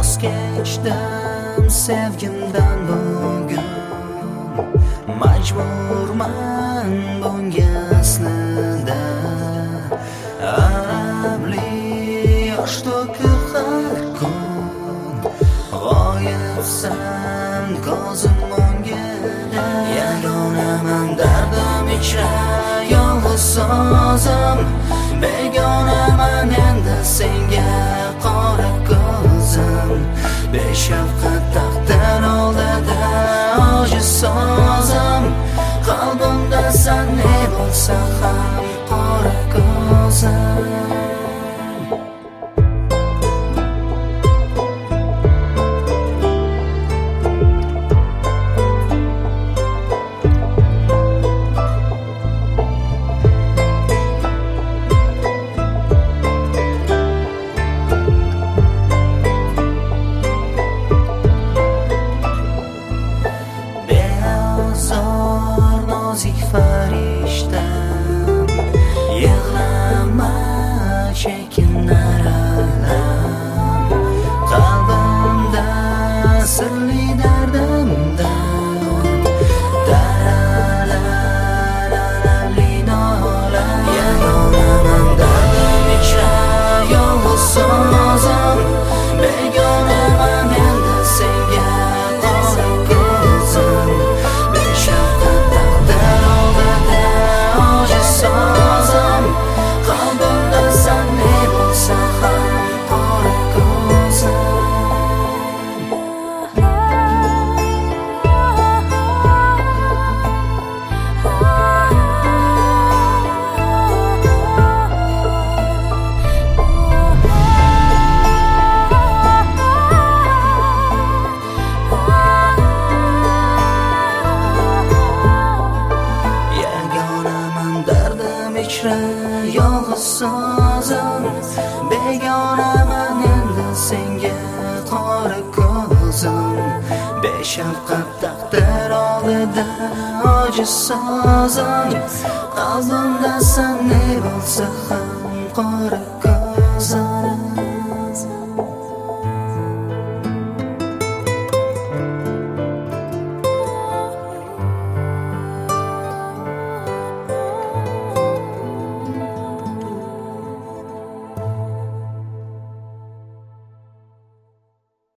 kechdim sevgimdan bugun, majburman bunga aslida. Alamli yosh to'kib har kun g'oyibsan ko'zim o'ngida. Yagonaman dardim ichra yolg'iz sozim, begonaman endi senga qora ko'zim. Beshafqat taqdir oldida ojiz sozim, qalbimda sen ne bo'lsa ham qora ko'zim. Nozik farishtam, yig'lama chekinar alam, qalbimda sirli dardimdan taralar alamli nola. Yagonaman dardim ichra yolg'iz sozim, begonaman endi senga qora ko'zim. Qalbimda sen ne bo'lsa ham qora ko'zim. Yagonaman dardim ichra yolg'iz sozim, begonaman endi senga qora ko'zim. Beshafqat taqdir oldida ojiz sozim, qalbimda sen ne bo'lsa ham qora ko'zim.